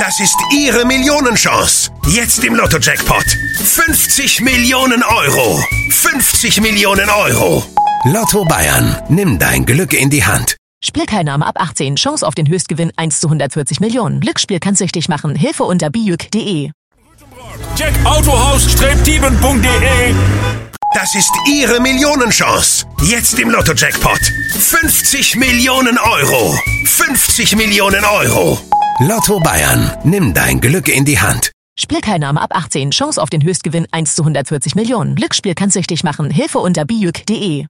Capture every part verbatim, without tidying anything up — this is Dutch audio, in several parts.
Das ist Ihre Millionenchance. Jetzt im Lotto-Jackpot. fünfzig Millionen Euro. fünfzig Millionen Euro. Lotto Bayern. Nimm dein Glück in die Hand. Spielteilnahme ab achtzehn. Chance auf den Höchstgewinn eins zu hundertvierzig Millionen. Glücksspiel kann süchtig machen. Hilfe unter bijuk punkt de. Check autohaus-tieben punkt de. Das ist Ihre Millionenchance. Jetzt im Lotto-Jackpot. fünfzig Millionen Euro. fünfzig Millionen Euro. Lotto Bayern. Nimm dein Glück in die Hand. Spielteilnahme ab achtzehn. Chance auf den Höchstgewinn eins zu hundertvierzig Millionen. Glücksspiel kann süchtig machen. Hilfe unter bijuk punkt de.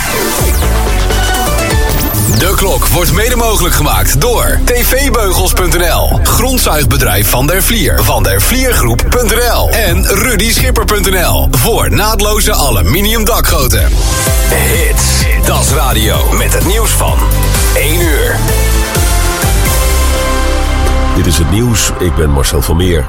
De klok wordt mede mogelijk gemaakt door t v beugels punt n l, grondzuigbedrijf Van der Vlier, van der vliergroep punt n l en rudy schipper punt n l voor naadloze aluminium dakgoten. Hits, dat is radio met het nieuws van één uur. Dit is het nieuws, ik ben Marcel van Meer.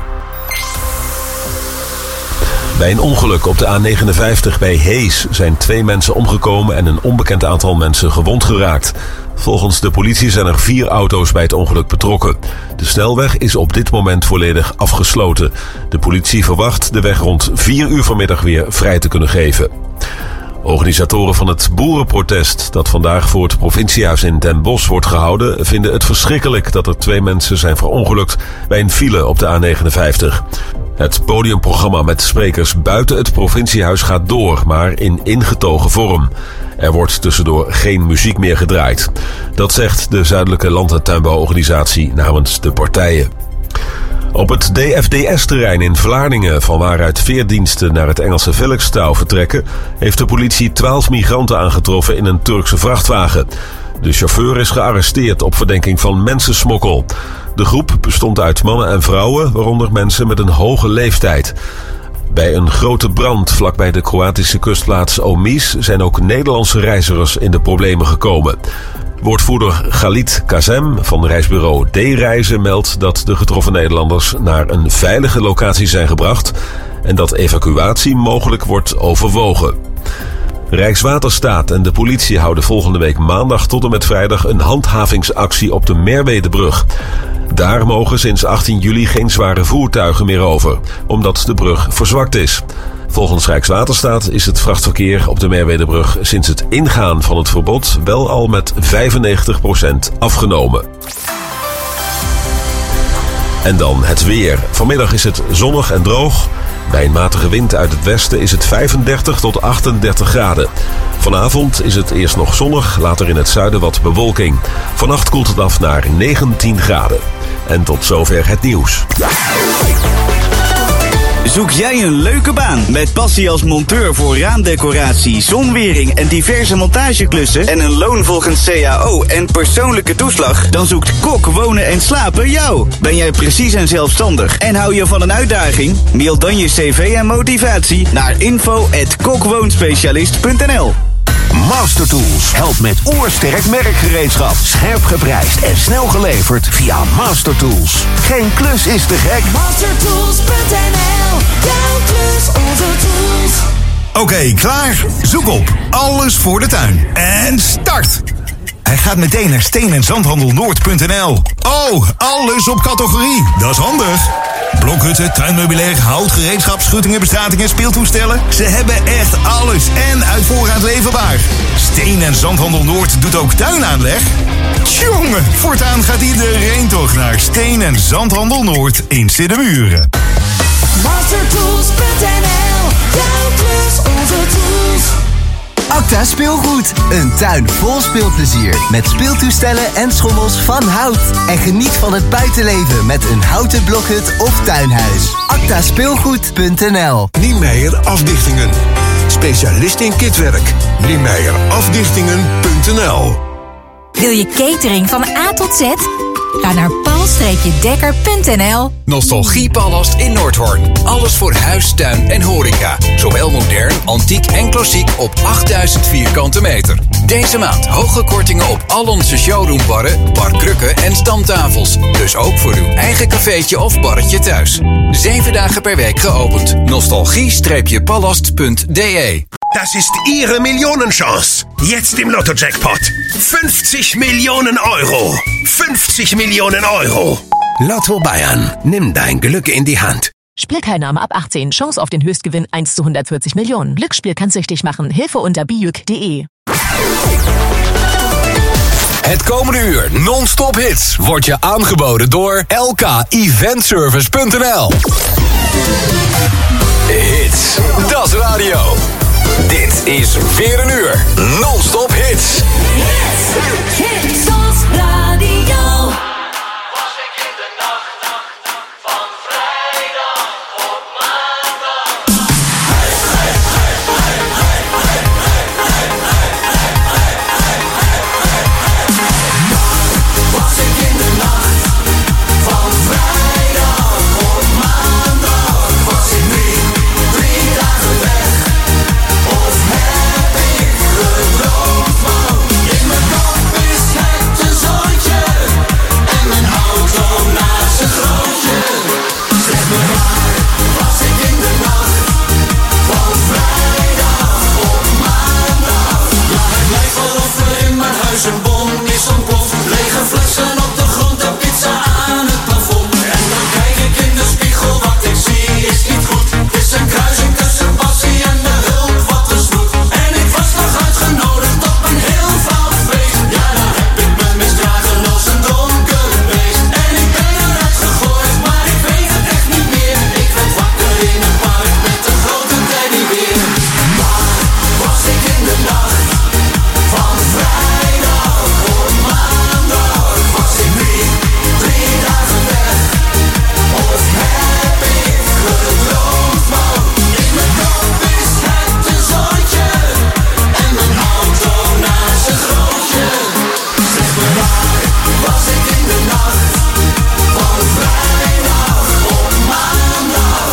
Bij een ongeluk op de A negenenvijftig bij Hees zijn twee mensen omgekomen en een onbekend aantal mensen gewond geraakt. Volgens de politie zijn er vier auto's bij het ongeluk betrokken. De snelweg is op dit moment volledig afgesloten. De politie verwacht de weg rond vier uur vanmiddag weer vrij te kunnen geven. Organisatoren van het boerenprotest dat vandaag voor het provinciehuis in Den Bosch wordt gehouden vinden het verschrikkelijk dat er twee mensen zijn verongelukt bij een file op de A negenenvijftig. Het podiumprogramma met sprekers buiten het provinciehuis gaat door, maar in ingetogen vorm. Er wordt tussendoor geen muziek meer gedraaid. Dat zegt de Zuidelijke Land- en Tuinbouworganisatie namens de partijen. Op het D F D S-terrein in Vlaardingen, van waaruit veerdiensten naar het Engelse Velkstouw vertrekken, heeft de politie twaalf migranten aangetroffen in een Turkse vrachtwagen. De chauffeur is gearresteerd op verdenking van mensensmokkel. De groep bestond uit mannen en vrouwen, waaronder mensen met een hoge leeftijd. Bij een grote brand vlakbij de Kroatische kustplaats Omis zijn ook Nederlandse reizigers in de problemen gekomen. Woordvoerder Galit Kazem van reisbureau D-Reizen meldt dat de getroffen Nederlanders naar een veilige locatie zijn gebracht en dat evacuatie mogelijk wordt overwogen. Rijkswaterstaat en de politie houden volgende week maandag tot en met vrijdag een handhavingsactie op de Merwedebrug. Daar mogen sinds achttien juli geen zware voertuigen meer over, omdat de brug verzwakt is. Volgens Rijkswaterstaat is het vrachtverkeer op de Merwedebrug sinds het ingaan van het verbod wel al met vijfennegentig procent afgenomen. En dan het weer. Vanmiddag is het zonnig en droog. Bij een matige wind uit het westen is het vijfendertig tot achtendertig graden. Vanavond is het eerst nog zonnig, later in het zuiden wat bewolking. Vannacht koelt het af naar negentien graden. En tot zover het nieuws. Zoek jij een leuke baan met passie als monteur voor raamdecoratie, zonwering en diverse montageklussen en een loon volgens C A O en persoonlijke toeslag? Dan zoekt Kok Wonen en Slapen jou. Ben jij precies en zelfstandig en hou je van een uitdaging? Mail dan je cv en motivatie naar info at kokwoonspecialist punt n l. Master Tools helpt met oorsterk merkgereedschap. Scherp geprijsd en snel geleverd via Master Tools. Geen klus is te gek. Mastertools punt n l. Jouw klus, onze tools. Oké, okay, klaar? Zoek op. Alles voor de tuin. En start! Hij gaat meteen naar steen en zandhandel noord punt n l. Oh, alles op categorie. Dat is handig. Blokhutten, tuinmeubilair, hout, gereedschap, schuttingen, bestratingen, speeltoestellen. Ze hebben echt alles en uit voorraad leverbaar. Steen en Zandhandel Noord doet ook tuinaanleg. Tjonge, voortaan gaat iedereen toch naar Steen en Zandhandel Noord in Siddemuren. Mastertools punt n l. Jouw klus, onze tools. Acta Speelgoed. Een tuin vol speelplezier. Met speeltoestellen en schommels van hout. En geniet van het buitenleven met een houten blokhut of tuinhuis. Acta Speelgoed punt n l. Niemeyer Afdichtingen. Specialist in kitwerk. Niemeyer Afdichtingen punt n l. Wil je catering van A tot Z? Ga naar paul dekker punt n l. Nostalgiepalast in Noordhoorn. Alles voor huis, tuin en horeca. Zowel modern, antiek en klassiek op achtduizend vierkante meter. Deze maand hoge kortingen op al onze showroombarren, barkrukken en stamtafels. Dus ook voor uw eigen cafeetje of barretje thuis. Zeven dagen per week geopend. nostalgie palast punt d e. Das ist Ihre Millionenchance. Jetzt im Lotto-Jackpot. fünfzig Millionen Euro. fünfzig Millionen Euro. Lotto Bayern, nimm dein Glück in die Hand. Spielteilnahme ab achtzehn. Chance auf den Höchstgewinn eins zu hundertvierzig Millionen. Glücksspiel kann süchtig machen. Hilfe unter bijuk punt de. Het komende uur non-stop hits wordt je aangeboden door l k eventservice punt n l. Hits, dat is radio. Dit is weer een uur non-stop hits. Hits, hits als radio. Een bom is ontploft, lege flessen op de grond en pizza aan het plafond. En dan kijk ik in de spiegel, wat ik zie is niet goed. Het is een kruising tussen passie en de hulp wat er snoet. En ik was nog uitgenodigd op een heel fout feest. Ja, daar heb ik me misdragen als een dronken beest. En ik ben eruit gegooid, maar ik weet het echt niet meer. Ik werd wakker in een park met een grote teddybeer. Waar was ik in de nacht van vrijdag? Op maandag was ik drie, drie dagen weg. Of heb ik gedroomd van? In mijn kop is het een zooitje en mijn auto naast zijn grootje. Zeg me waar was ik in de nacht van vrijdag op maandag?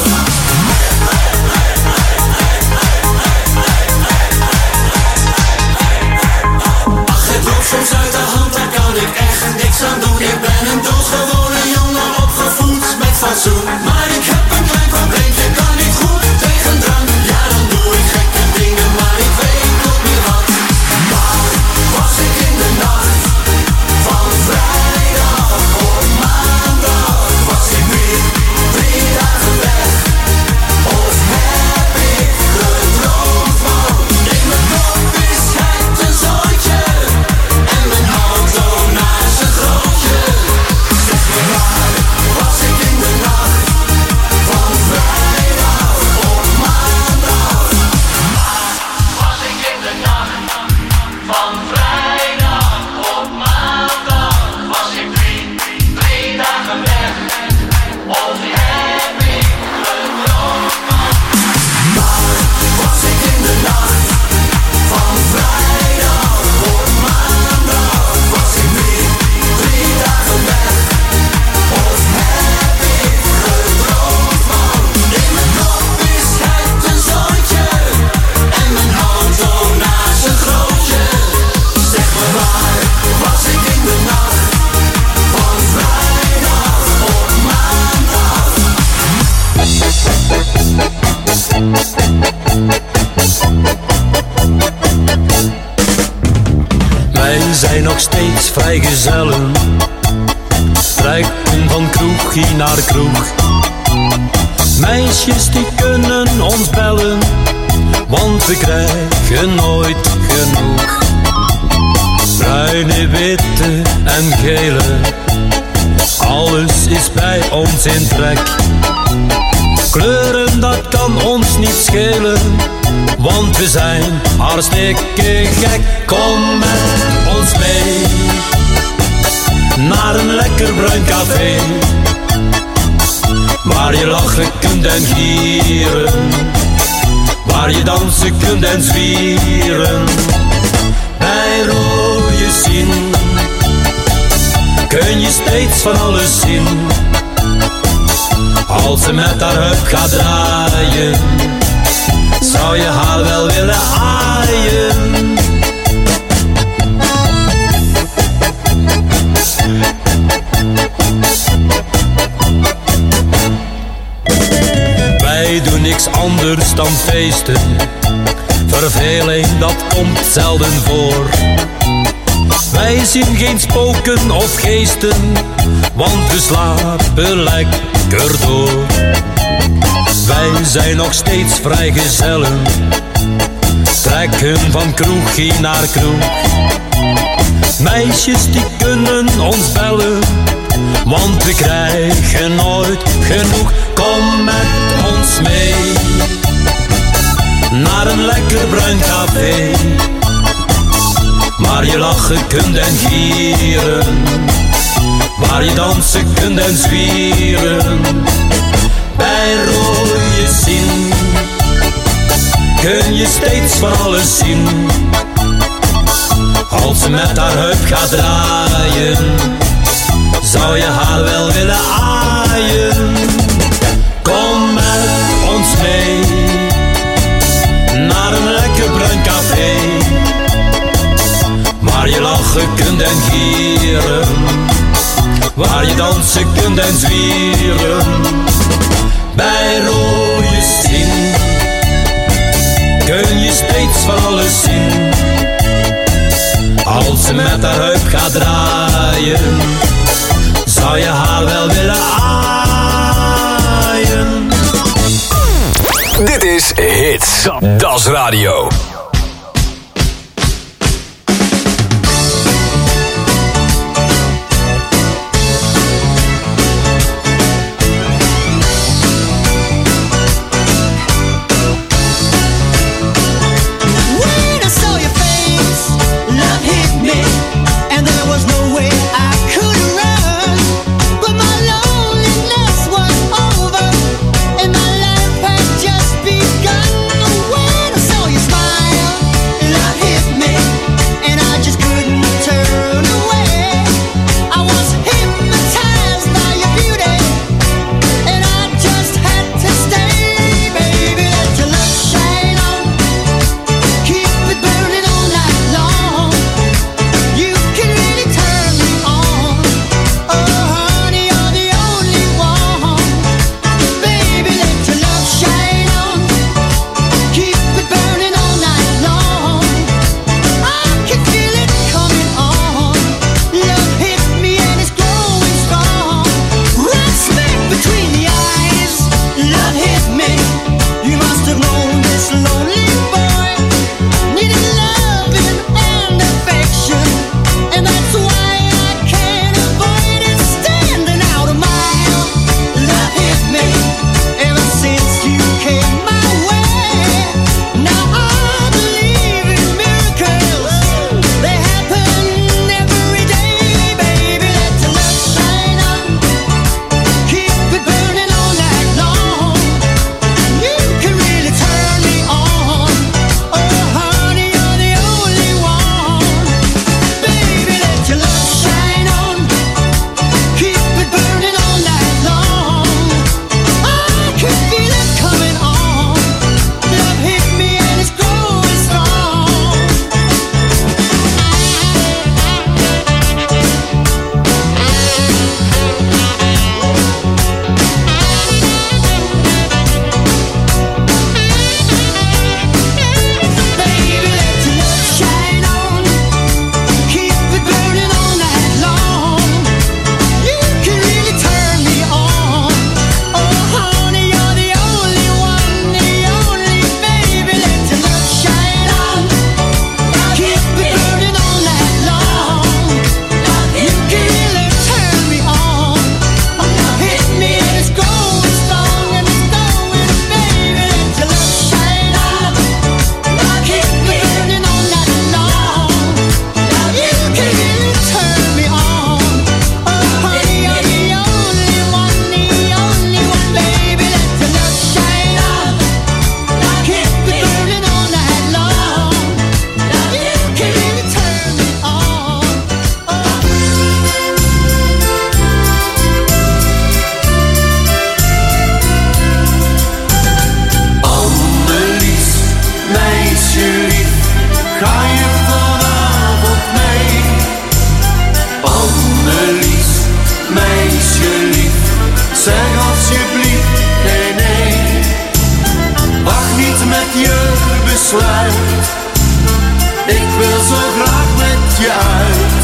Ach, het loopt soms uit de hand, daar kan ik echt niks aan doen. Ik ben een doodgewone jongen opgevoed met fatsoen. Maar ik heb een klein probleempje, kan niet goed tegen drank. Ja, dan doe ik gekke dingen, maar ik weet nog niet wat. Waar was ik in de nacht van vrijdag op maandag? Was ik drie, drie dagen weg? Of heb ik gedroomd van? In mijn kop is het een zooitje en mijn auto naast een grootje. Zeg me waar was ik in de nacht van vrijdag op maandag? Was ik in de nacht van vrijdag op maandag? Was ik drie, drie dagen weg? Of heb ik gedroomd van? Waar was ik in de nacht van vrijdag op maandag? Was ik drie, drie dagen weg? Of heb ik gedroomd van? In mijn kop is het een zooitje en mijn auto naast een grootje. Zeg me waar was ik in de nacht van vrijdag op maandag? Wij zijn nog steeds vrijgezellen, trekken van kroegie naar kroeg. Meisjes die kunnen ons bellen, want we krijgen nooit genoeg. Bruine, witte en gele, alles is bij ons in trek. Kleuren, dat kan ons niet schelen, want we zijn hartstikke gek. Kom met ons mee naar een lekker bruin café, waar je lachen kunt en gieren, waar je dansen kunt en zwieren. Bij rode zien kun je steeds van alles zien. Als ze met haar heup gaat draaien, zou je haar wel willen aaien. Wij doen niks anders dan feesten, verveling dat komt zelden voor. Wij zien geen spoken of geesten, want we slapen lekker door. Wij zijn nog steeds vrijgezellen, trekken van kroegje naar kroeg. Meisjes die kunnen ons bellen, want we krijgen nooit genoeg. Kom met ons mee naar een lekker bruin café, waar je lachen kunt en gieren, waar je dansen kunt en zwieren. Bij rode zin kun je steeds van alles zien. Als ze met haar heup gaat draaien, zou je haar wel willen aaien. Kom met ons mee naar een lekker bruin café, waar je lachen kunt en gieren, waar je dansen kunt en zwieren. Bij rode zin kun je steeds van alles zien. Als ze met haar heup gaat draaien, zou je haar wel willen aaien. Dit is Hits. Das Radio. besluit. Ik wil zo graag met je uit.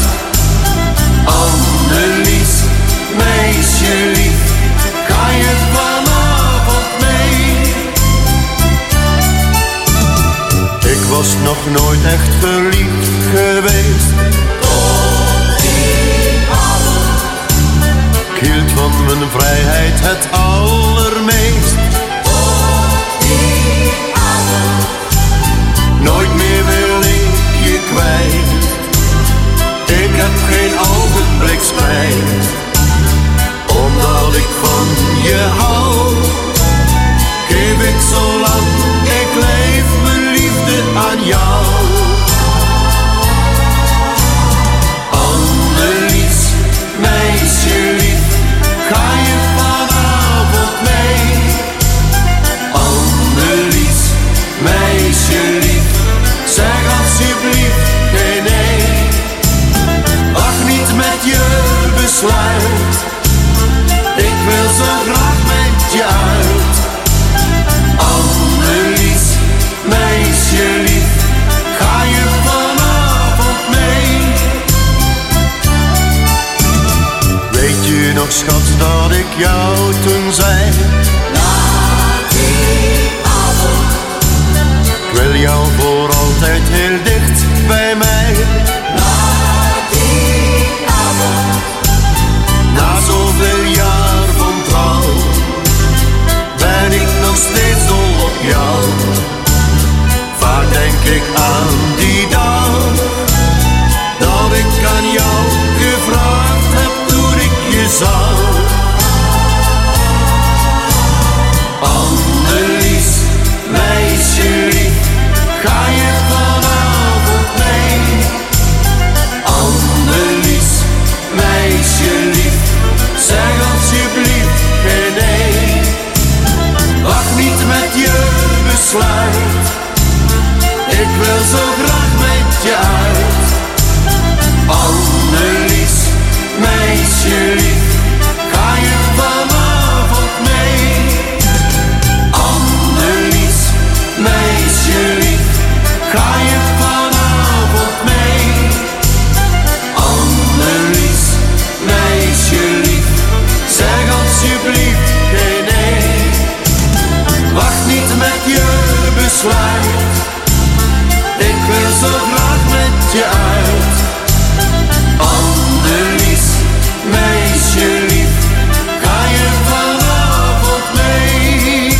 was nog nooit echt verliefd geweest. Tot die avond. Ik hield van mijn vrijheid het allermeest. Tot die avond. Nooit meer wil ik je kwijt. Ik heb geen ogenblik spijt. Omdat ik van je hou, geef ik zolang ik leef mijn liefde aan jou. Annelies, meisje lief, ga je vanavond mee? Annelies, meisje lief, zeg alsjeblieft geen nee. Wacht niet met je besluit, ik wil zo graag met je uit. Annelies, meisje lief, ga je vanavond mee? Weet je nog schat dat ik jou toen zei? Na die avond. Ik wil jou voor altijd heel dicht bij mij. Na die avond. Na zoveel jaar van trouw ben ik nog steeds dol op jou. Vaak denk ik aan die dag dat ik aan jou gevraagd heb toen ik je zag. Annelies, meisje lief, ga je vanavond mee? Annelies, meisje lief, zeg alsjeblieft geen nee. Wacht niet met je besluit, ik wil zo graag met je uit. Annelies, meisje lief, ga je vanavond mee? Annelies, meisje lief, ga je vanavond mee? Annelies, meisje lief, zeg alsjeblieft geen nee. Wacht niet met je besluit, ik wil zo graag met je uit. Annelies, meisje lief, ga je vanavond mee?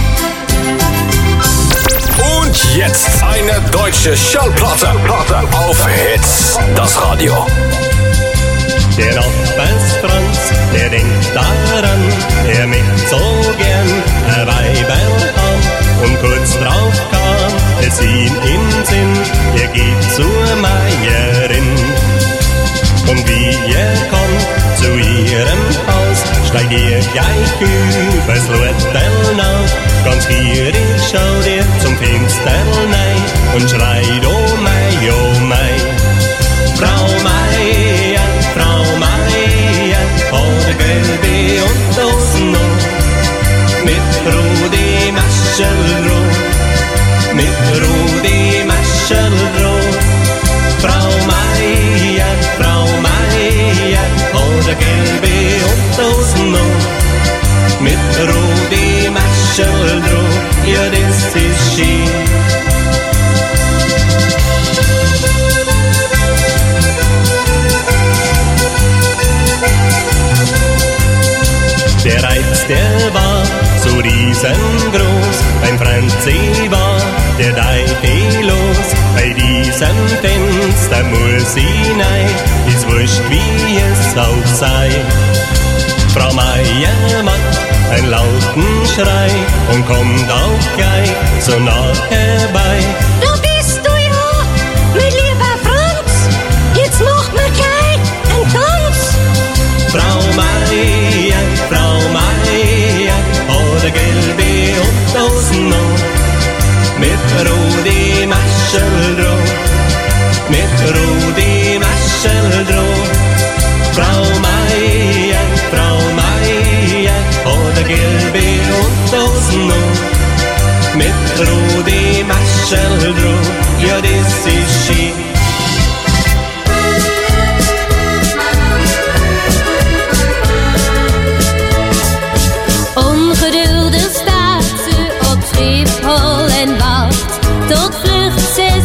Und jetzt eine deutsche Schallplatte auf Hits, das Radio. Der Nachbars Franz, der denkt daran, er möcht so gern ein Weiberl haben. Und kurz drauf kam es ihm in Sinn, er geht zur Meierin. Und wie er kommt zu ihrem Haus, steigt er gleich übers Lurtel auf. Ganz gierig schaut er zum Fenster rein und schreit, oh mei, oh mei. Frau Meier, Frau Meier, oder gelbe und Dosenrot, mit Rudi Maschelrot, mit Rudi Maschelrot. Frau Meier, Frau Meier, oder gelbe und Dosenrot, mit Rudi Maschelrot, ja das ist schön. Der Reiz, der war so riesengroß, beim Franzi war der Deife los. Bei diesem Fenster muss hinein, ist wurscht wie es auch sei. Frau Meier macht einen lauten Schrei und kommt auch gleich so nah herbei. Da bist du ja, mein lieber Franz, jetzt macht mir gleich einen Tanz. Frau Meier, Frau Meier, oder gelbe und Dosenrot, mit Rudi Maschelrot, mit Rudi Maschelrot. Frau Meier, Frau Meier, oder gelbe und Dosenrot, mit Rudi Maschelrot, ja das ist schön. Ongeduldig staat ze op Schiphol en wacht tot vlucht zes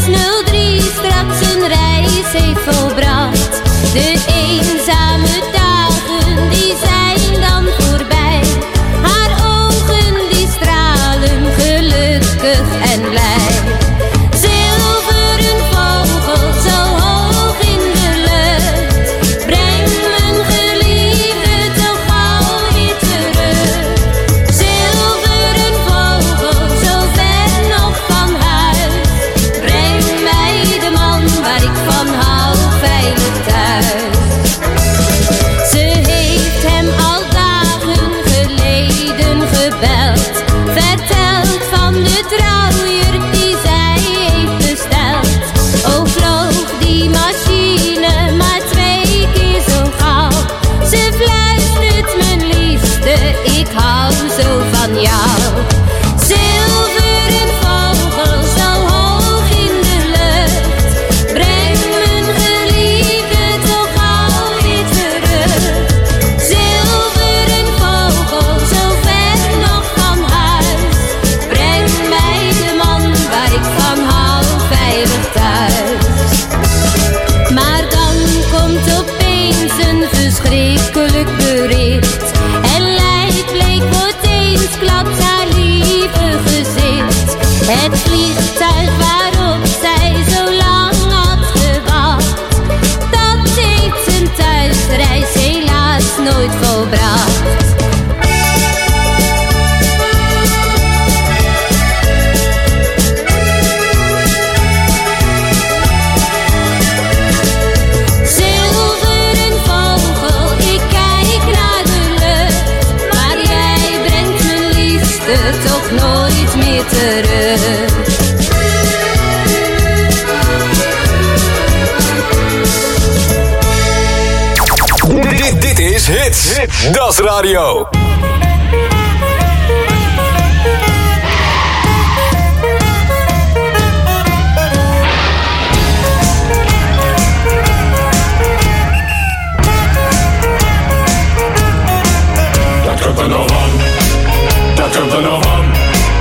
De eenzame dagen die zijn dan voorbij. Haar ogen die stralen gelukkig en blij. Zilveren vogel zo hoog in de lucht. Breng mijn geliefde toch gauw weer terug. Zilveren vogel zo ver nog van huis. Breng mij de man waar ik van hou veilig thuis. Ze heeft hem al dagen geleden gebeld. Vertelt van de trouwjurk die zij heeft besteld. O vloog die machine maar twee keer zo gauw. Ze fluistert mijn liefste, ik hou zo van jou. Zilveren vogel zo hoog in de lucht. Breng mijn geliefde toch gauw weer terug. Zilveren vogel zo ver nog van huis. Breng mij de man waar ik van hou veilig thuis. Maar dan komt opeens een verschrikkelijk bericht. En lijkbleek wordt eensklaps haar lieve gezicht. Het vliegtuig waarop zij zo lang had gewacht, dat heeft zijn thuisreis helaas nooit volbracht. Zilveren vogel, ik kijk naar de lucht. Maar jij brengt mijn liefste toch nooit meer terug. Dit, dit is Hits. Das Radio. Dat komt er nog aan, dat komt er nog aan.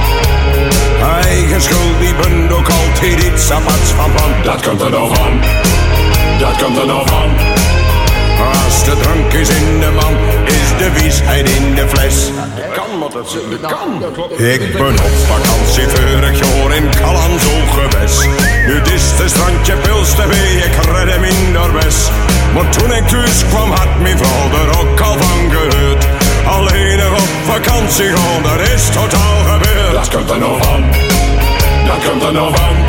Eigen schuld, die bent ook altijd iets aparts van plan. Dat komt er nog aan, dat komt er nog aan. Als de drank is in de man, is de wiesheid in de fles. Dat kan, maar dat, dat kan. Ik ben op vakantie vorig jaar in Callanzo geweest. Nu is de strandje pils te wee, ik red hem in Noorwes. Maar toen ik thuis kwam, had mijn vrouw er ook al van gehoord. Alleen op vakantie gaan, dat is totaal gebeurd. Dat komt er nog aan, dat komt er nog aan.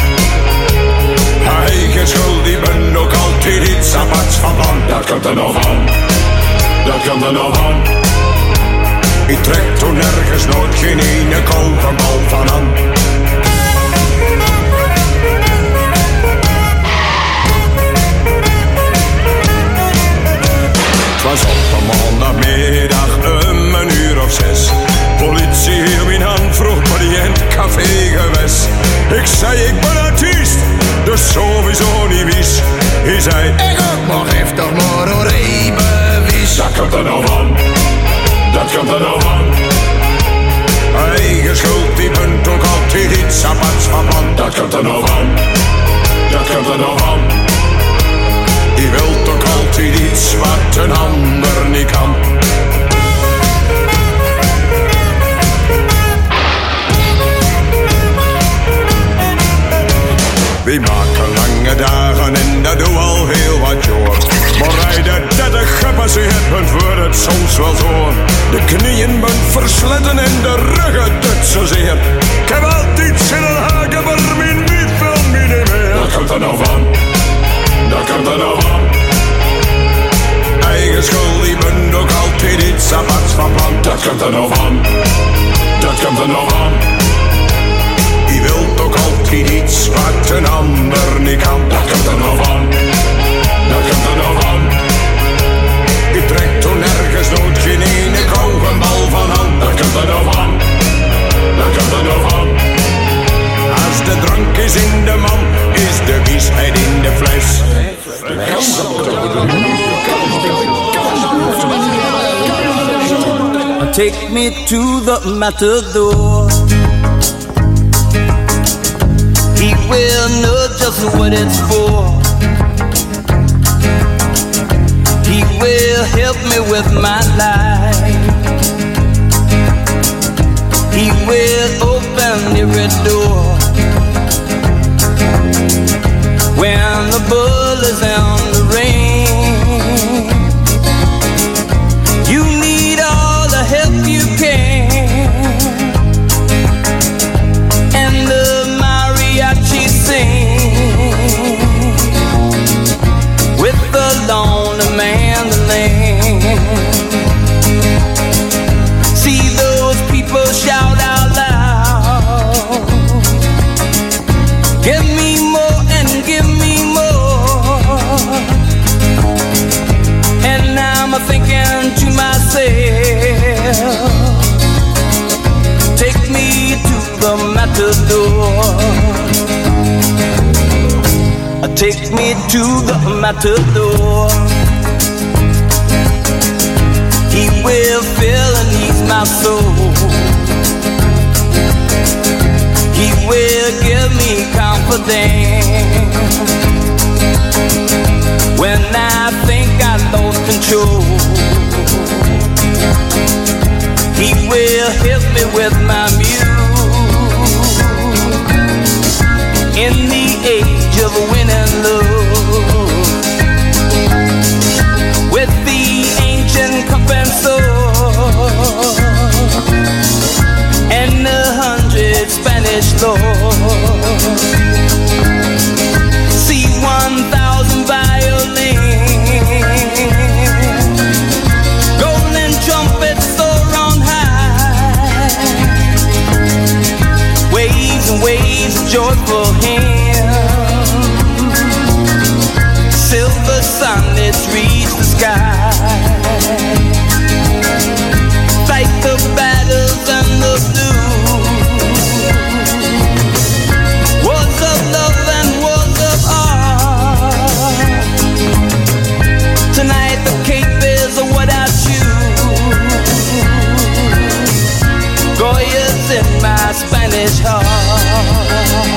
Eigen schuld, die ben ook altijd iets aparts van plan. Dat komt er nog aan, dat komt er nog aan. Ik trek toen nergens nooit geen ene kolvenbal van aan. Het was op een maandagmiddag om een uur of zes. Politie hield mijn hand, vroeg maar die in het café geweest. Ik zei ik ben artiest, dus sowieso niet wies. Hij zei ik ook, maar geef toch maar een rijbewijs. Dat komt er nog aan, dat komt er nog aan. Eigen schuld, die bent ook altijd iets aparts van plan. Dat komt er nog aan, dat komt er nog aan. Die wilt ook altijd iets wat een ander niet kan. We maken lange dagen en dat doen al heel wat jaar. Maar rijden dat ik gepasseerd ben, wordt het soms wel zo. De knieën ben versleten en de ruggen doet zozeer. Ik heb altijd zin in haken, maar mijn niet veel meer niet meer. Dat komt er nog aan, dat komt er nog aan. Eigen schuld, die bent ook altijd iets aparts van plan. Dat komt er nog aan, dat komt er nog aan. Die wilt ook altijd iets wat een ander niet kan. Dat komt er nog aan, dat komt er nog aan. Die trekt toen nergens nooit geen ene kolvenbal van aan. Dat komt er nog aan, dat komt er nog aan. Als de drank is in de man, is de wiesheid in de fles. Take me to the matador. He will know just what it's for. will help me with my life. He will open every door when the bull is in the rain. You need all the help you can, and the mariachi sing with the lonely mandolin. See those people shout out loud, give me more and give me more. And I'm thinking to myself, take me to the matador. Take me to the matador. He will fill and ease my soul. He will give me confidence when I think I lost control. He will help me with my muse in the age of winning love, with the ancient cup and sword and a hundred Spanish lords. See one thousand violins, golden trumpets soar on high, waves and waves of joyful hymns, silver sunlets reach the sky, fight the battles and the blues, wars of love and wars of art. Tonight the cape is what I choose, Goya's in my Spanish heart.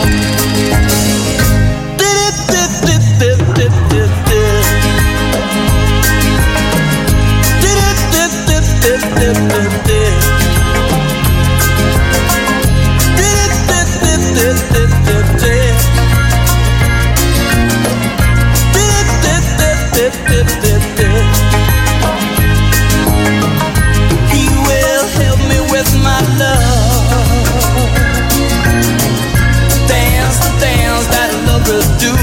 He will help me with my love, dance the dance that lovers do,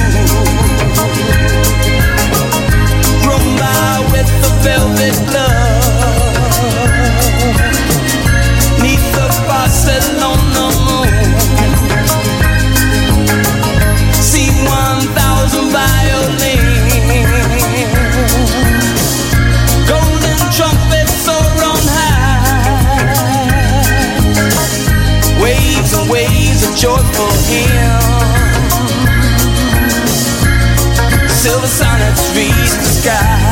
rumba with the velvet glove, neath the Barcelona moon. See one thousand violins, golden trumpets soar on high, waves and waves of joyful hymns, silver sonnets reach the sky.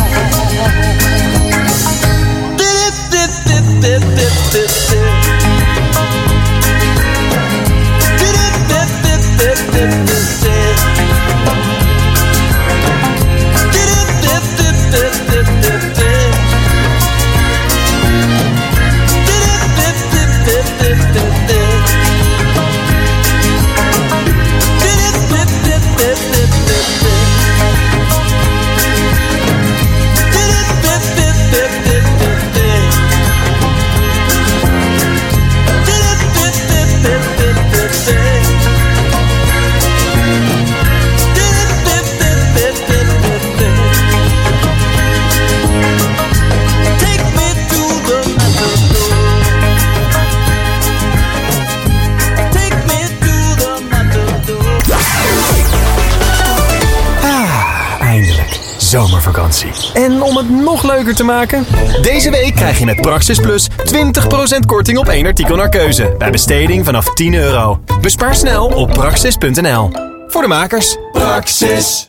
Zomervakantie. En om het nog leuker te maken, deze week krijg je met Praxis Plus twintig procent korting op één artikel naar keuze bij besteding vanaf tien euro. Bespaar snel op praxis punt n l. Voor de makers. Praxis.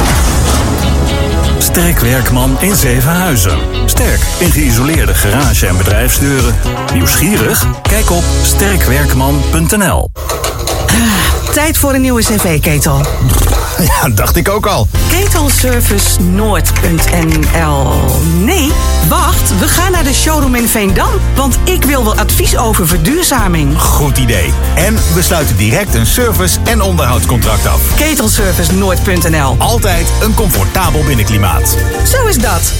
Sterk Werkman in Zevenhuizen. Sterk in geïsoleerde garage- en bedrijfsdeuren. Nieuwsgierig? Kijk op sterk werkman punt n l. Tijd voor een nieuwe cv-ketel. Ja, dacht ik ook al. Ketelservice Noord punt n l. Nee, wacht, we gaan naar de showroom in Veendam. Want ik wil wel advies over verduurzaming. Goed idee. En we sluiten direct een service- en onderhoudscontract af. Ketelservice Noord punt n l. Altijd een comfortabel binnenklimaat. Zo is dat.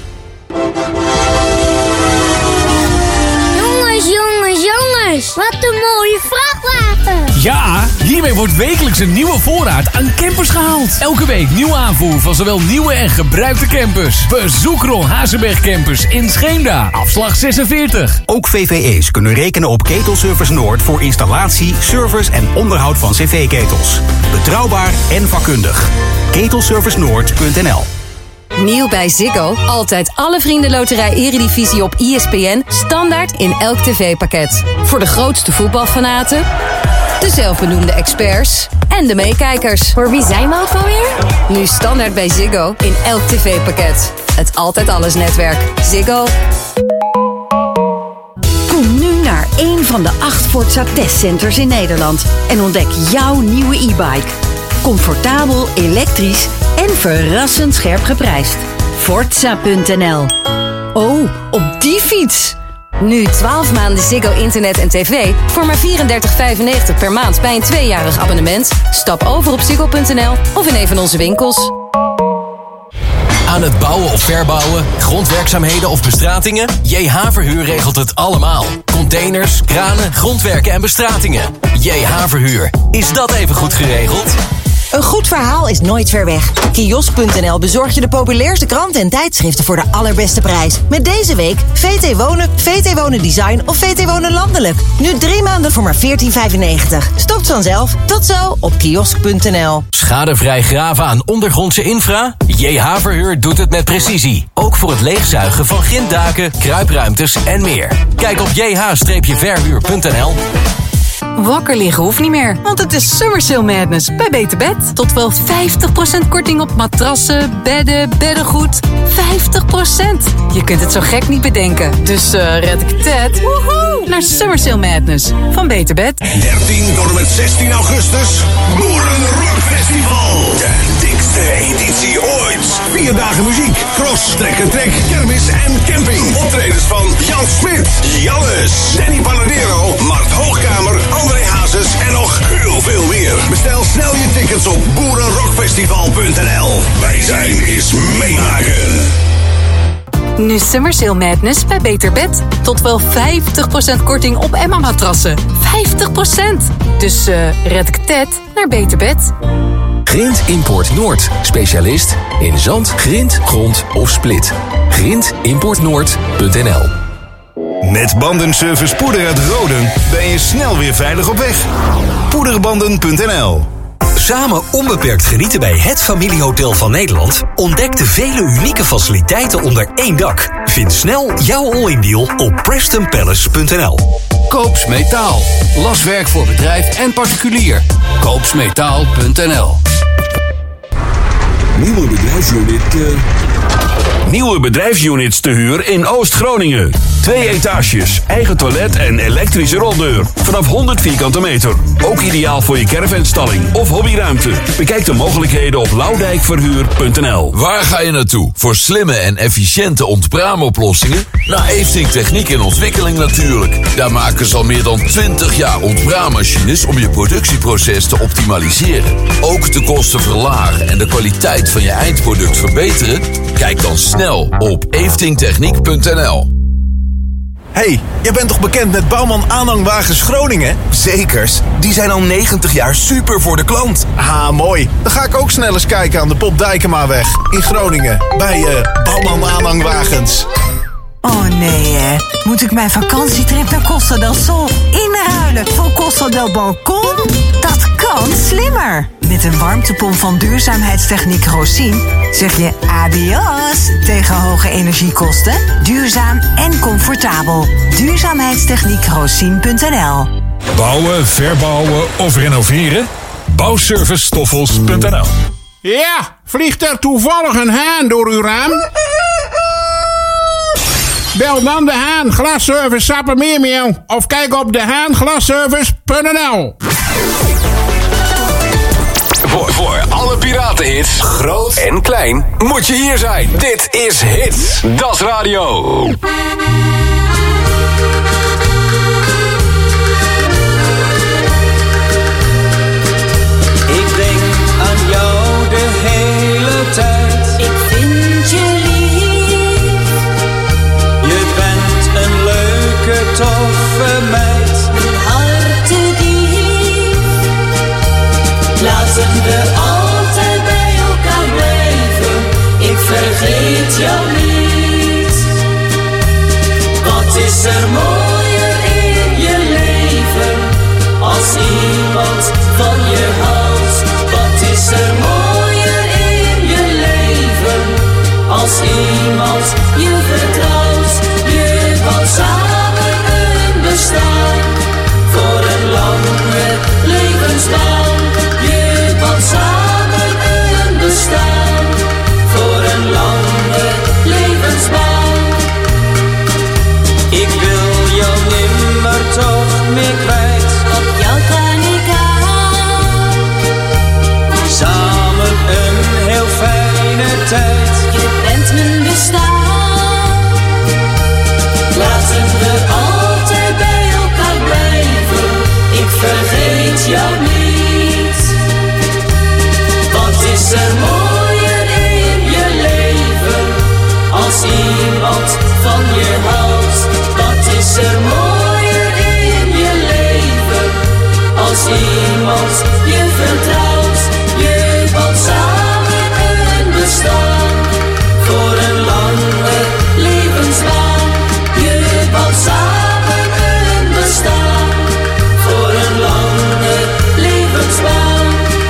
Jongens, jongens, jongens. Wat een mooie vrachtwagen. Ja, hiermee wordt wekelijks een nieuwe voorraad aan campers gehaald. Elke week nieuwe aanvoer van zowel nieuwe en gebruikte campers. Bezoek Ron Hazenberg Campers in Scheemda. Afslag zesenveertig. Ook V V E's kunnen rekenen op Ketelservice Noord voor installatie, service en onderhoud van cv-ketels. Betrouwbaar en vakkundig. Ketelservice Noord punt n l. Nieuw bij Ziggo. Altijd alle vriendenloterij Eredivisie op I S P N. Standaard in elk tv-pakket. Voor de grootste voetbalfanaten, de zelfbenoemde experts en de meekijkers. Voor wie zijn we ook alweer? Nu standaard bij Ziggo in elk tv-pakket. Het Altijd Alles netwerk. Ziggo. Kom nu naar een van de acht Forza testcenters in Nederland en ontdek jouw nieuwe e-bike. Comfortabel, elektrisch en verrassend scherp geprijsd. Forza punt n l. Oh, op die fiets! Nu twaalf maanden Ziggo internet en tv voor maar vierendertig vijfennegentig per maand bij een tweejarig abonnement. Stap over op ziggo punt n l of in een van onze winkels. Aan het bouwen of verbouwen, grondwerkzaamheden of bestratingen? J H Verhuur regelt het allemaal. Containers, kranen, grondwerken en bestratingen. J H Verhuur. Is dat even goed geregeld? Een goed verhaal is nooit ver weg. Kiosk punt n l bezorgt je de populairste kranten en tijdschriften voor de allerbeste prijs. Met deze week V T Wonen, V T Wonen Design of V T Wonen Landelijk. Nu drie maanden voor maar veertien vijfennegentig. Stopt vanzelf. Tot zo op kiosk punt n l. Schadevrij graven aan ondergrondse infra? J H Verhuur doet het met precisie. Ook voor het leegzuigen van grinddaken, kruipruimtes en meer. Kijk op j h verhuur punt n l. Wakker liggen hoeft niet meer, want het is Summer Sale Madness bij Beter Bed. Tot wel vijftig procent korting op matrassen, bedden, beddengoed. vijftig procent! Je kunt het zo gek niet bedenken. Dus uh, red ik het woehoe, naar Summer Sale Madness van Beter Bed. dertien tot en met zestien augustus, Boerenrockfestival. De dikste editie ooit. Vier dagen muziek, cross, trek en trek, kermis en camping. Optredens van Jan Smit, Jannes, Danny Panadero, Mart Hoogkamer, André Hazes en nog heel veel meer. Bestel snel je tickets op boerenrockfestival punt n l. Wij zijn is meemaken. Nu Summer Sale Madness bij Beter Bed. Tot wel vijftig procent korting op Emma matrassen. vijftig procent! Dus uh, red ik het naar Beter Bed. Grind Import Noord. Specialist in zand, grind, grond of split. grind import noord punt n l. Met bandenservice Poeder uit Roden ben je snel weer veilig op weg. Poederbanden punt n l. Samen onbeperkt genieten bij het familiehotel van Nederland. Ontdek de vele unieke faciliteiten onder één dak. Vind snel jouw all-in deal op preston palace punt n l. Koops Metaal. Laswerk voor bedrijf en particulier. koops metaal punt n l. Nieuwe bedrijfsunit... Uh... Nieuwe bedrijfsunits te huur in Oost-Groningen. Twee etages, eigen toilet en elektrische roldeur. Vanaf honderd vierkante meter. Ook ideaal voor je caravanstalling of hobbyruimte. Bekijk de mogelijkheden op loudijkverhuur punt n l. Waar ga je naartoe? Voor slimme en efficiënte ontbraamoplossingen? Naar Efting Techniek en Ontwikkeling natuurlijk. Daar maken ze al meer dan twintig jaar ontbraammachines om je productieproces te optimaliseren. Ook de kosten verlagen en de kwaliteit van je eindproduct verbeteren? Kijk dan snel op efting techniek punt n l. Hey, jij bent toch bekend met Bouwman Aanhangwagens Groningen? Zekers, die zijn al negentig jaar super voor de klant. Ah, mooi. Dan ga ik ook snel eens kijken aan de Pop Dijkemaweg in Groningen. Bij uh, Bouwman Aanhangwagens. Oh nee, hè. Moet ik mijn vakantietrip naar Costa del Sol inruilen voor Costa del Balcon? Dat kan slimmer. Met een warmtepomp van duurzaamheidstechniek Rosien zeg je adios tegen hoge energiekosten. Duurzaam en comfortabel. Duurzaamheidstechniek Rosien punt n l. Bouwen, verbouwen of renoveren? Bouwservice stoffels punt n l. Ja, vliegt er toevallig een haan door uw raam? Bel dan de Haan Glasservice Sappemeermeeuw of kijk op de haan glasservice punt n l. Wordt Voor alle piratenhits, groot en klein, moet je hier zijn. Dit is Hits, Das Radio. Ik denk aan jou de hele tijd. Ik vind je lief. Je bent een leuke, toffe meid. Mijn hartedief. Laten we altijd bij elkaar blijven. Ik vergeet jou niet. Wat is er mooier in je leven als iemand van je houdt? Wat is er mooier in je leven als iemand je vertrouwt? Je bouwt samen een bestaan voor een lange levensbaan. Je bouwt samen een bestaan voor een lange levensbaan. Ik wil jou nimmer toch meer kwijt. Op jou kan ik aan. Samen een heel fijne tijd. Je bent mijn bestaan. Laten we altijd bij elkaar blijven. Ik vergeet jou niet. Wat is er mooier in je leven als iemand van je houdt? Wat is er mooier in je leven als iemand je vertrouwt? Je bouwt samen een bestaan voor een lange levensbaan. Je bouwt samen een bestaan voor een lange levensbaan.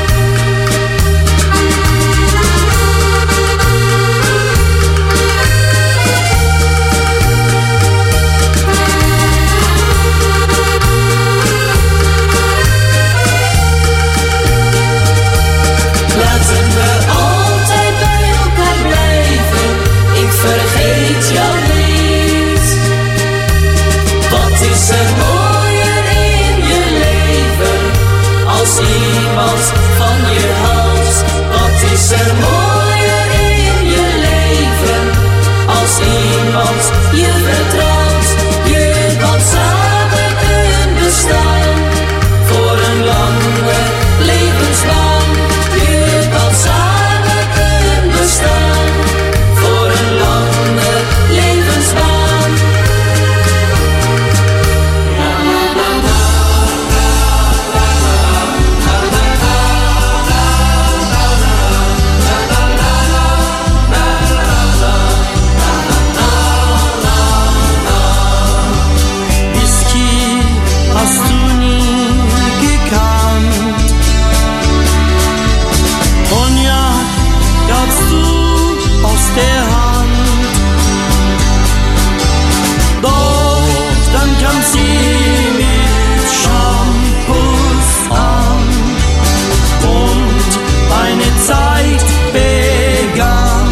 Laten we altijd bij elkaar blijven. Ik vergeet jou niet. Wat is er mooier in je leven als iemand van je houdt? Wat is er mooier in je leven als iemand je vertrouwt? Je bouwt samen een bestaan voor een lange levensbaan. Je bouwt samen een bestaan voor een lange levensbaan. Whisky hast du nie gekannt. Cognac gabst du aus der Hand. Doch dann kam sie mit Shampoos an und eine Zeit begann.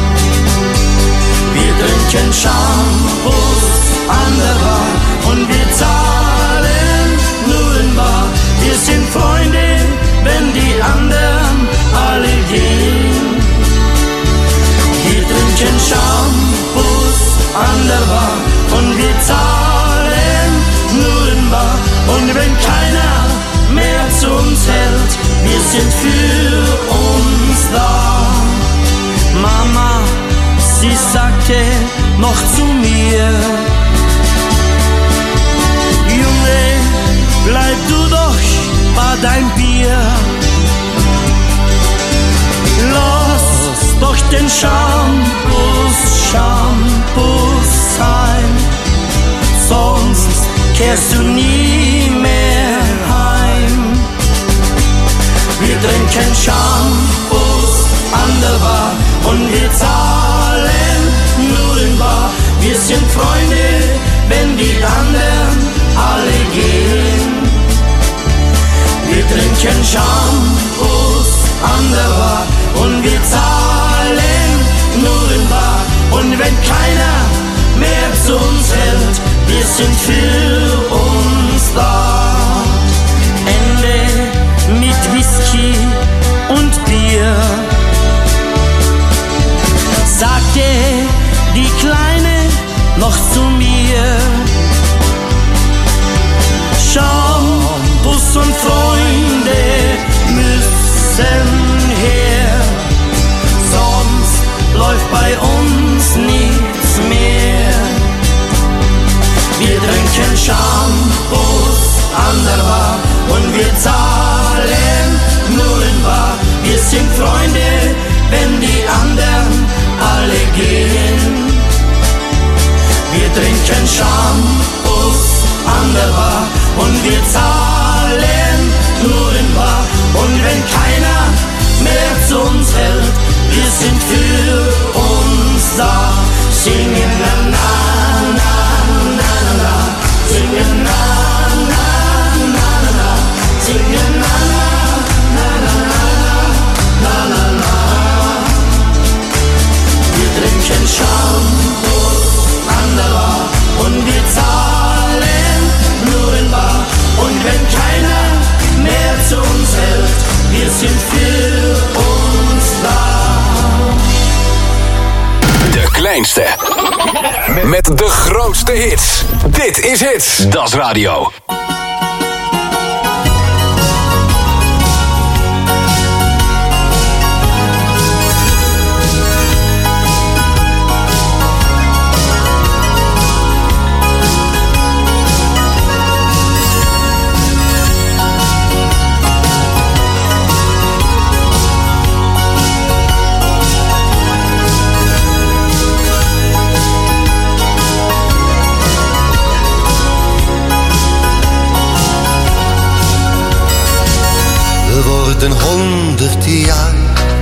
Wir trinken Shampoos an der Bar und wir zahlen nur in Bar. Wir sind Freunde, wenn die anderen alle gehen. Wir trinken Shampoos an der Bar und wir zahlen nur in Bar. Und wenn keiner mehr zu uns hält, wir sind für uns da. Mama, sie sagte noch zu mir: Junge, bleib du doch bei dein Bier. Lass doch den Shampoos, Shampoos sein, sonst kehrst du nie mehr heim. Wir trinken Shampoos an der Bar und wir zahlen nur in Bar. Wir sind Freunde, wenn die anderen alle gehen. Wir trinken Shampoos an der Bar und wir zahlen nur in Bar. Und wenn keiner mehr zu uns hält, wir sind für uns da. Ende mit Whisky und an der Bar und wir zahlen nur in Bar. Und wenn keiner mehr zu uns hält, wir sind für uns da. Singen na na na na na na, singen na na na na na, singen na na na na na na na. Wir trinken Shampoos an der Bar und wir zahlen nur in Bar. Und wenn keiner mehr zu uns hält, wir sind für uns da. De kleinste. Met de grootste hits. Dit is Hits. Das Radio. Een honderd jaar,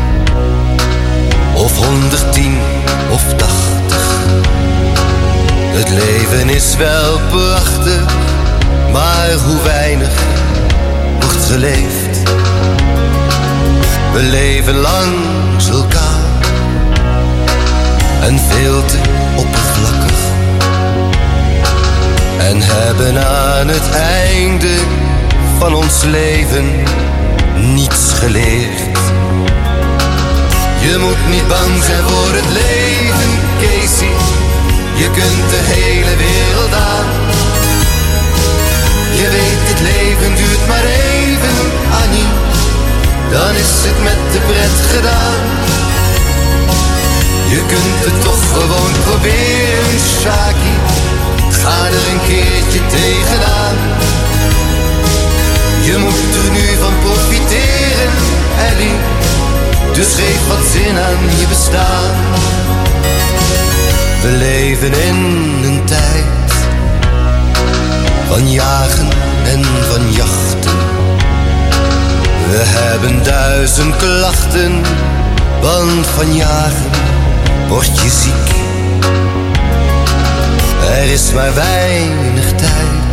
of honderdtien, of tachtig. Het leven is wel prachtig, maar hoe weinig wordt geleefd. We leven langs elkaar en veel te oppervlakkig. En hebben aan het einde van ons leven niets geleerd. Je moet niet bang zijn voor het leven, Casey. Je kunt de hele wereld aan. Je weet het leven duurt maar even, Annie. Dan is het met de pret gedaan. Je kunt het toch gewoon proberen, Shaki. Ga er een keertje tegenaan. Je moet er nu van profiteren, Ellie. Dus geef wat zin aan je bestaan. We leven in een tijd van jagen en van jachten. We hebben duizend klachten, want van jagen word je ziek. Er is maar weinig tijd,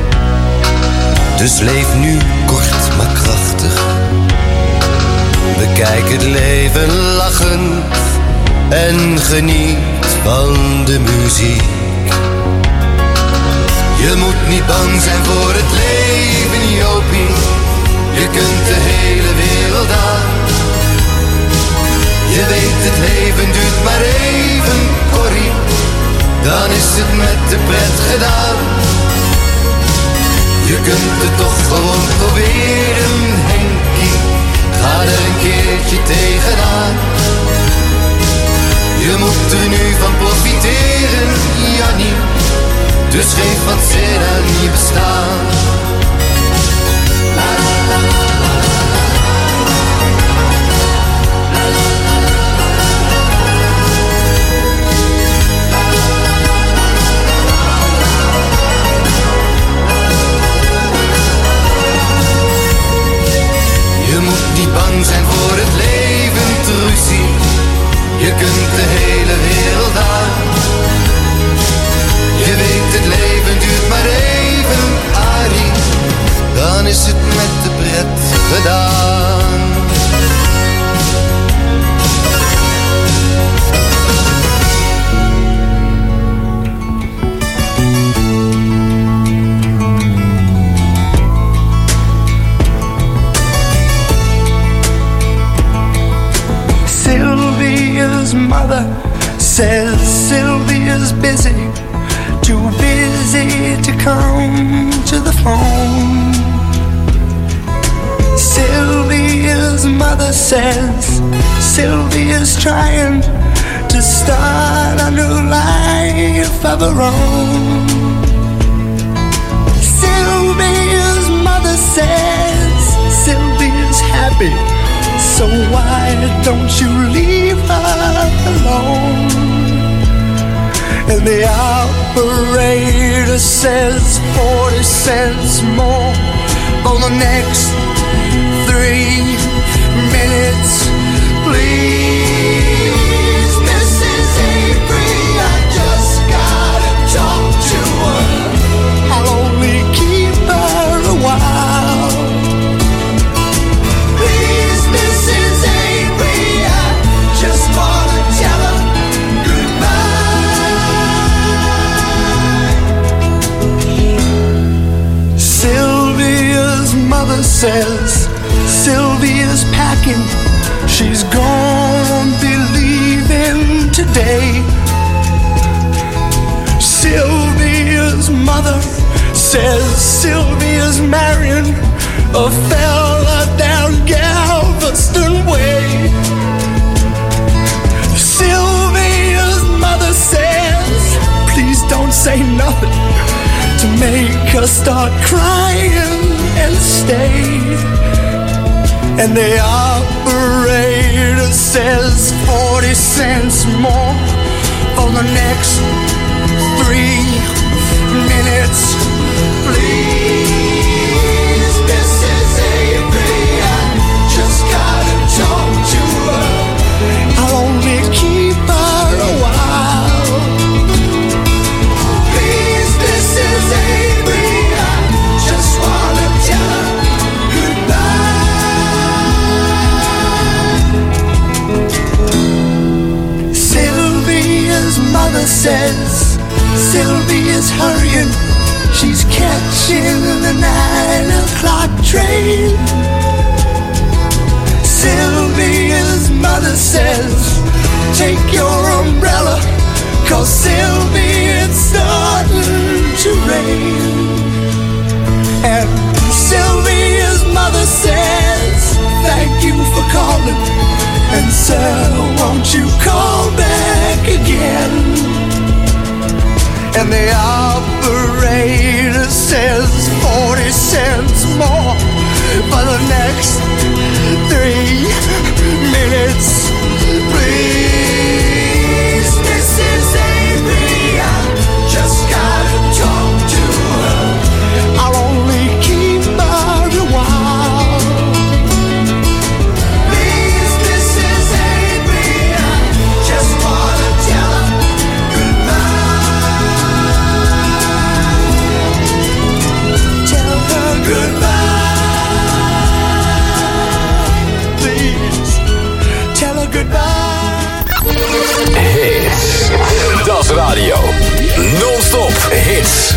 dus leef nu kort maar krachtig. Bekijk het leven lachend en geniet van de muziek. Je moet niet bang zijn voor het leven, Jopie. Je kunt de hele wereld aan. Je weet het leven duurt maar even, Corrie. Dan is het met de pret gedaan. Je kunt het toch gewoon proberen, Henkie. Ga er een keertje tegenaan. Je moet er nu van profiteren, Jannie. Dus geef wat zin aan je bestaan. La la la la la la la Je moet niet bang zijn voor het leven, Truussie. Je kunt de hele wereld aan. Je weet het leven duurt maar even, Arie. Dan is het met de pret gedaan. Sylvia's mother says Sylvia's busy, too busy to come to the phone. Sylvia's mother says Sylvia's trying to start a new life of her own. Sylvia's mother says Sylvia's happy, so why don't you leave her alone? And the operator says forty cents more for the next three minutes, please. Missus Avery, I just gotta talk to her. I'll only keep her a while. Please, Missus Avery, I just wanna tell her goodbye. Sylvia's mother says Sylvia's packing, she's gonna be leaving today. Sylvia's mother says Sylvia's marrying a fella down Galveston Way. Sylvia's mother says, please don't say nothing to make her start crying and stay. And the operator says forty cents more for the next three minutes, please. Missus Avery, I just gotta talk to her. I'll only keep her a while. Please, Missus Avery, I just wanna tell her goodbye. Sylvia's mother says Sylvia's hurrying, she's catching the nine o'clock train. Sylvia's mother says, take your umbrella, 'cause Sylvia, it's starting to rain. And Sylvia's mother says, thank you for calling, and sir, won't you call back again? And the operator says forty cents more for the next three minutes, please. Missus Avery, I just gotta talk to her. I'll only keep her a while. Please, Missus Avery, I just wanna tell her Hits. Das Radio. Non-stop hits.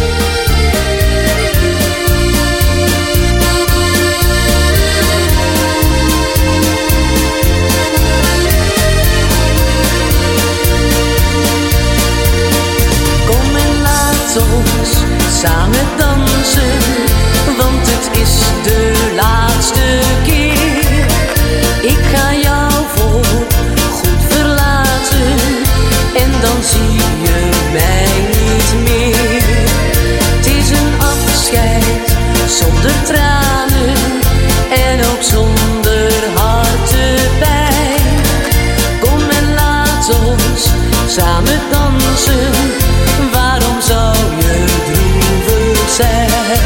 Kom en laat ons samen dansen, want het is de laatste keer. Ik ga jou voor goed verlaten en dan zie je mij niet meer. Het is een afscheid zonder tranen en ook zonder hartepijn. Kom en laat ons samen dansen, waarom zou je droevig zijn?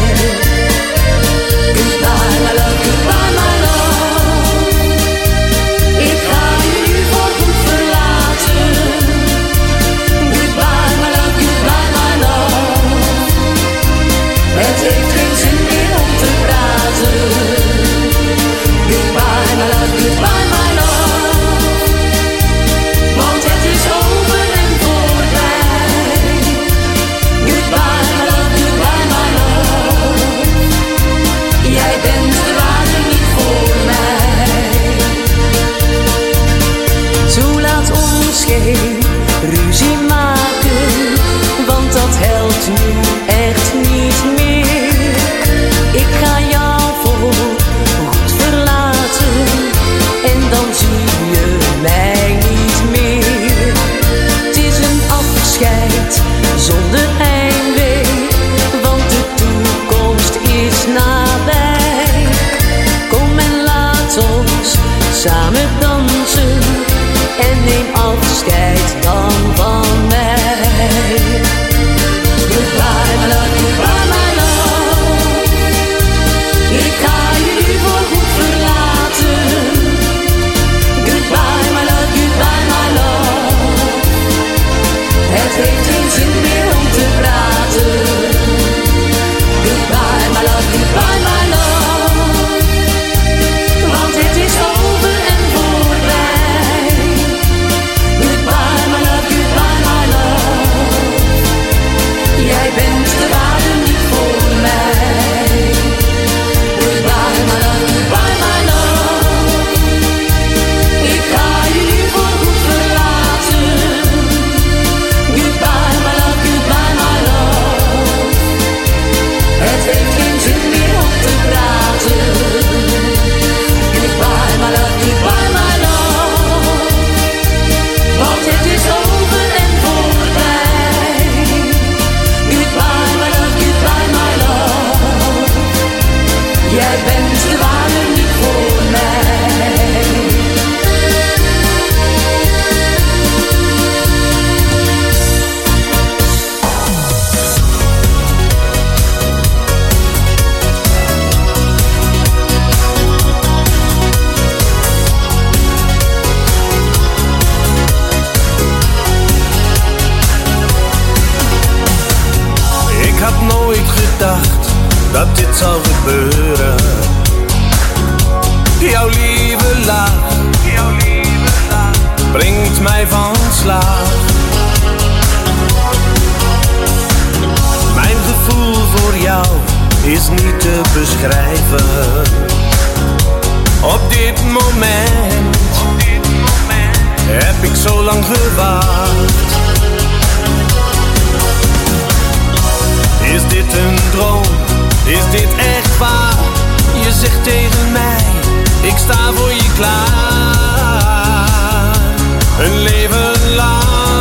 Goodbye my love, goodbye my love. Ik ga je nu voor goed verlaten. Goodbye my love, goodbye my love. Het heeft geen zin meer om te praten. Goodbye my love, goodbye my love. Want het is over en voorbij. Goodbye my love, goodbye my love. Jij bent de ware niet voor mij. Zo laat ons geen ruzie maken, want dat helpt nu echt niet meer. Ik ga jou voor goed verlaten en dan zie je mij niet meer. Het is een afscheid zonder heimwee, want de toekomst is nabij. Kom en laat ons samen dansen en neem afscheid dan van mij. Goodbye my love, wat zou gebeuren. Jouw lieve lach, jouw lieve lach brengt mij van slag. Mijn gevoel voor jou is niet te beschrijven. Op dit moment, op dit moment heb ik zo lang gewacht. Is dit een droom? Is dit echt waar? Je zegt tegen mij, ik sta voor je klaar. Een leven lang.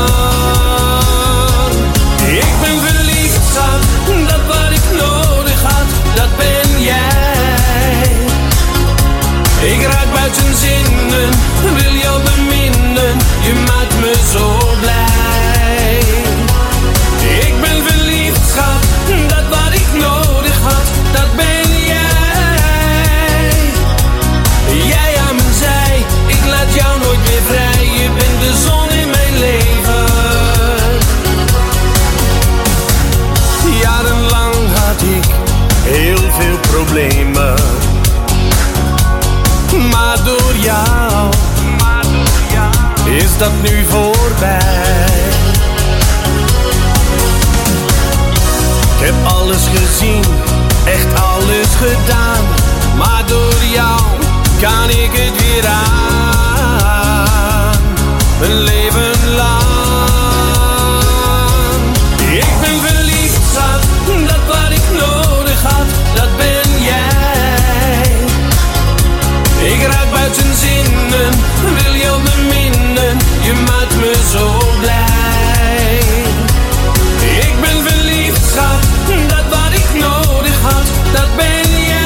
Ik ben verliefd, schat, dat wat ik nodig had, dat ben jij. Ik raak buiten zinnen, wil jou beminnen, je maakt me zo blij. Ik ben verliefd, schat, dat wat ik nodig had, dat ben jij. Jij aan mijn zij, ik laat jou nooit meer vrij, je bent de zon in mijn leven. Jarenlang had ik heel veel problemen, maar door jou, maar door jou is dat nu voorbij. Ik heb alles gezien, echt alles gedaan, maar door jou kan ik het weer aan. Een leven lang. Ik ben verliefd, schat, dat wat ik nodig had, dat ben jij. Ik raak buiten zinnen, wil jou beminnen, je maakt me zo blij. Ik ben verliefd, schat, dat wat ik nodig had, dat ben jij.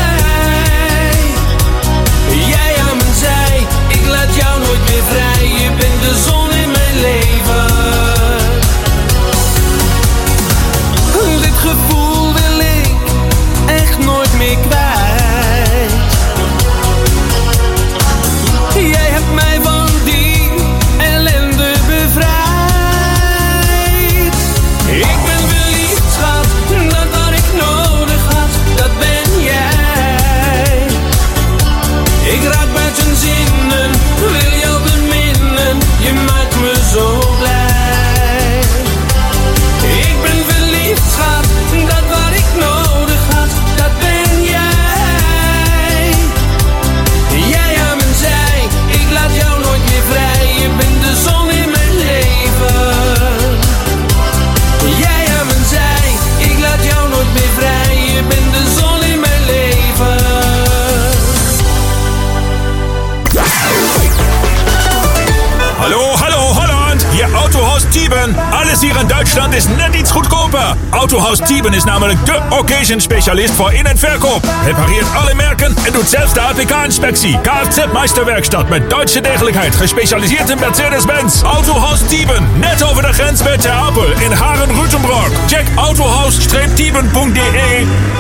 Jij aan mijn zij, ik laat jou nooit meer vrij, je bent de zon in mijn leven. Dit gevoel wil ik echt nooit meer kwijt. Jij hebt mij van die ellende bevrijd. Ik ben verliefd, schat, dat wat ik nodig had, dat ben jij. Ik raak buiten zinnen, wil jou beminnen, je maakt me zo blij. Ik ben verliefd, schat, dat wat ik nodig had, dat ben jij. Jij aan mijn zij, ik laat jou nooit meer vrij, je bent de zon in mijn leven. Jij aan mijn zij, ik laat jou nooit meer vrij, je bent de zon in mijn leven. Hallo, hallo Holland! Hier Autohaus Tieben. Alles hier in Duitsland is net iets goedkoper. Autohaus Tieben is namelijk de occasion-specialist voor in- en verkoop. Repareert alle merken en doet zelfs de A P K-inspectie. Kfz-Meisterwerkstatt met Duitse degelijkheid. Gespecialiseerd in Mercedes-Benz. Autohaus Tieben. Net over de grens bij Ter Apel in Haren-Rütenbrock. Check autohaus tieben punt d e.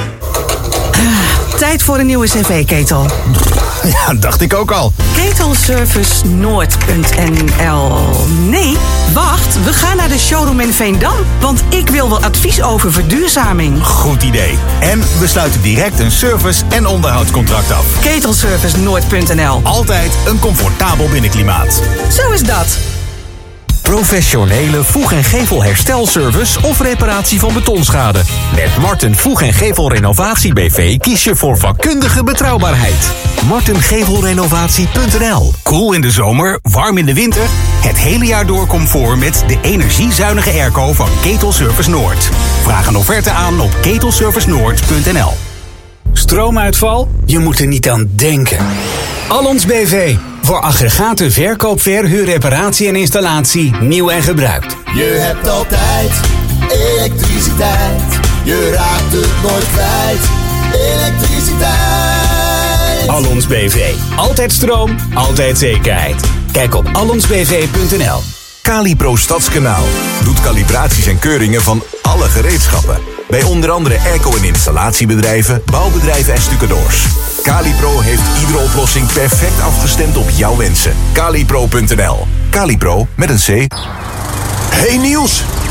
Tijd voor een nieuwe cv-ketel. Ja, dacht ik ook al. Ketelservice Noord punt n l. Nee, wacht, we gaan naar de showroom in Veendam. Want ik wil wel advies over verduurzaming. Goed idee. En we sluiten direct een service- en onderhoudscontract af. Ketelservice Noord punt n l. Altijd een comfortabel binnenklimaat. Zo is dat. Professionele voeg- en gevelherstelservice of reparatie van betonschade. Met Marten Voeg- en Gevelrenovatie B V kies je voor vakkundige betrouwbaarheid. marten gevelrenovatie punt n l. Koel in de zomer, warm in de winter. Het hele jaar door comfort met de energiezuinige airco van Ketelservice Noord. Vraag een offerte aan op ketelservice noord punt n l. Stroomuitval? Je moet er niet aan denken. Allons B V. Voor aggregaten, verkoop, verhuur, reparatie en installatie, nieuw en gebruikt. Je hebt altijd elektriciteit. Je raakt het nooit kwijt. Elektriciteit. Allons B V. Altijd stroom, altijd zekerheid. Kijk op allons b v punt n l. Calipro Stadskanaal doet kalibraties en keuringen van alle gereedschappen. Bij onder andere airco- en installatiebedrijven, bouwbedrijven en stucadoors. Calipro heeft iedere oplossing perfect afgestemd op jouw wensen. Calipro punt n l. Calipro met een C. Hey Niels,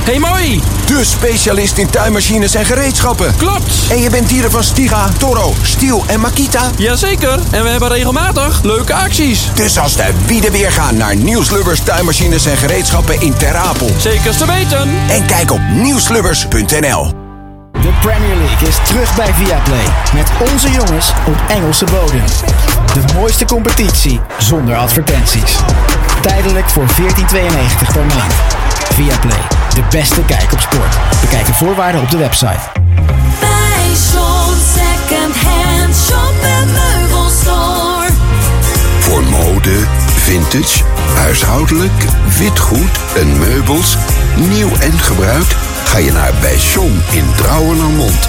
Hey, mooi! De specialist in tuinmachines en gereedschappen. Klopt! En je bent dieren van Stiga, Toro, Stiel en Makita? Jazeker, en we hebben regelmatig leuke acties. Dus als de wieden weer gaan naar Niels Lubbers tuinmachines en gereedschappen in Ter Apel. Zeker te weten. En kijk op niels lubbers punt n l. De Premier League is terug bij Viaplay. Met onze jongens op Engelse bodem. De mooiste competitie zonder advertenties. Tijdelijk voor veertien tweeënnegentig per maand. Viaplay, de beste kijk op sport. Bekijk de voorwaarden op de website. Bij John Second Hand Shop en Meubelstore. Voor mode, vintage, huishoudelijk, witgoed en meubels, nieuw en gebruik, ga je naar bij John in Drouwen-Normond.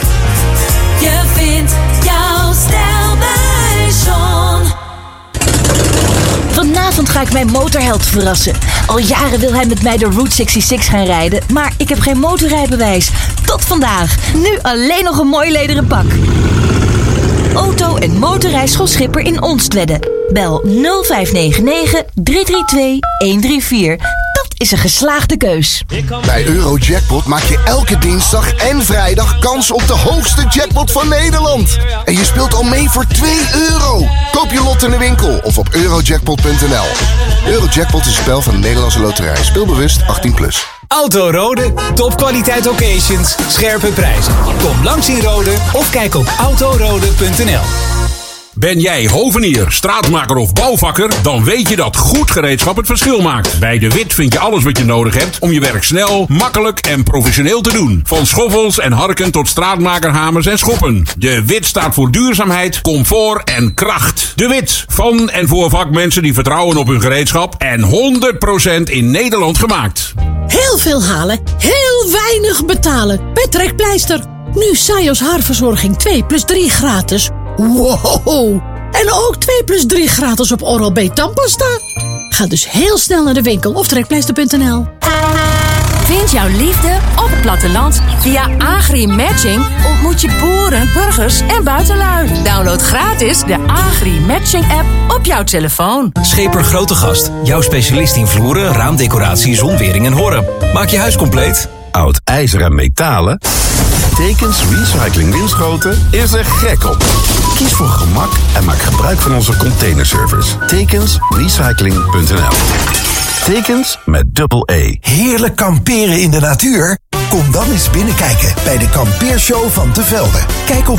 Je vindt jouw stijl bij John. Vanavond ga ik mijn motorheld verrassen. Al jaren wil hij met mij de Route zesenzestig gaan rijden, maar ik heb geen motorrijbewijs. Tot vandaag. Nu alleen nog een mooi lederen pak. Auto- en motorrijschool Schipper in Onstwedde. Bel nul vijf negen negen, drie drie twee, een drie vier. Dat is een geslaagde keus. Bij Eurojackpot maak je elke dinsdag en vrijdag kans op de hoogste jackpot van Nederland. En je speelt al mee voor twee euro. Koop je lot in de winkel of op eurojackpot punt n l. Eurojackpot is een spel van de Nederlandse Loterij. Speelbewust achttien plus. Autorode, topkwaliteit occasions, scherpe prijzen. Kom langs in Rode of kijk op autorode punt n l. Ben jij hovenier, straatmaker of bouwvakker? Dan weet je dat goed gereedschap het verschil maakt. Bij De Wit vind je alles wat je nodig hebt om je werk snel, makkelijk en professioneel te doen. Van schoffels en harken tot straatmakerhamers en schoppen. De Wit staat voor duurzaamheid, comfort en kracht. De Wit, van en voor vakmensen die vertrouwen op hun gereedschap en honderd procent in Nederland gemaakt. Heel veel halen, heel weinig betalen. Bij Trekpleister. Nu Sajos haarverzorging twee plus drie gratis. Wow! En ook twee plus drie gratis op Oral-B tandpasta. Ga dus heel snel naar de winkel of trekpleister punt n l. Vind jouw liefde op het platteland. Via Agri-Matching ontmoet je boeren, burgers en buitenlui. Download gratis de Agri-Matching-app op jouw telefoon. Scheper Grote Gast. Jouw specialist in vloeren, raamdecoratie, zonwering en horen. Maak je huis compleet. Oud ijzer en metalen? Tekens Recycling Winschoten is er gek op. Kies voor gemak en maak gebruik van onze containerservice. Tekens recycling punt n l. Tekens met dubbel E. Heerlijk kamperen in de natuur? Kom dan eens binnenkijken bij de kampeershow van Te Velde. Kijk op